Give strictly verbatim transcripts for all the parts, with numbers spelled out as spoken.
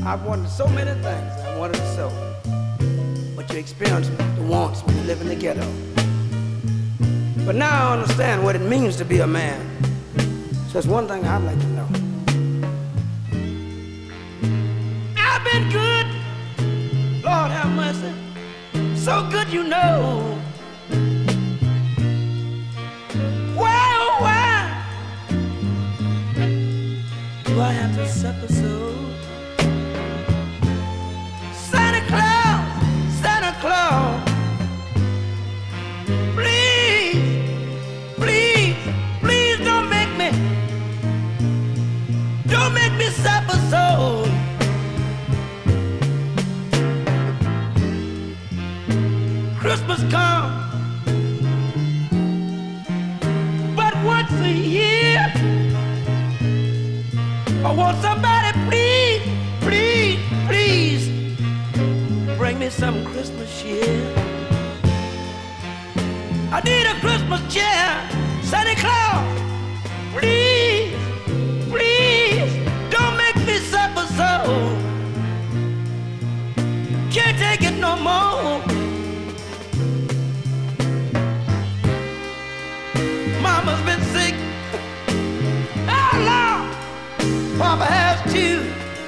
I've wanted so many things I wanted so, but you experience the wants when you live in the ghetto. But now I understand what it means to be a man. So there's one thing I'd like to know. I've been good, Lord have mercy, so good you know. Why, oh why do I have to suffer so? Santa Claus, Santa Claus, please, please, please don't make me, don't make me suffer so. Christmas comes but once a year. I want somebody, please, please, please bring me some Christmas cheer. I need a Christmas cheer. Santa Claus, please, please don't make me suffer so. Can't take it no more. Mama's been sick. Oh Lord, Papa has too.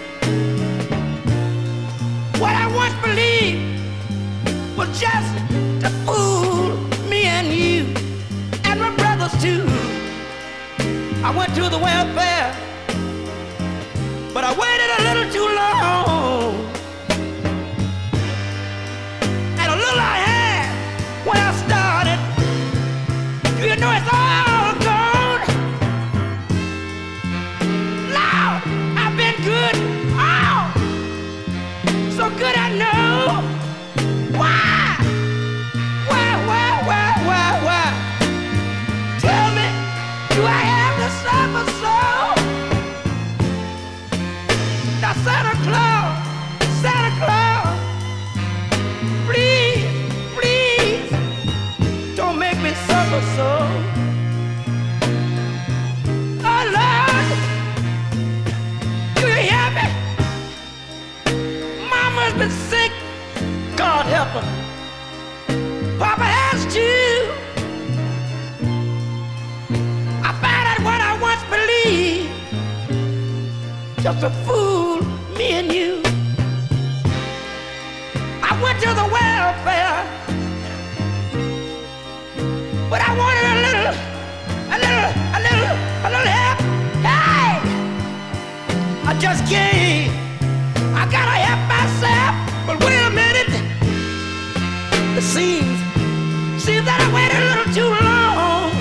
What I once believed was just to fool me and you and my brothers too. I went to the welfare, but I waited a little too long. And a little I had when I started, do you know it's all gone? Lord, I've been good, oh, so good I know. Why? Why, why, why, why, why? Tell me, do I have to suffer so? Now Santa Claus, Santa Claus, please, please, don't make me suffer so. Oh Lord, do you hear me? Mama's been sick, God help her. Papa has too. I found out what I once believed, just to fool me and you. I went to the welfare, but I wanted a little, a little, a little, a little help. Hey, I just can't. I gotta help myself. But wait a minute. It seems, seems that I waited a little too long.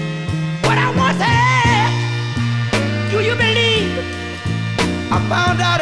What I once had, do you believe? I found out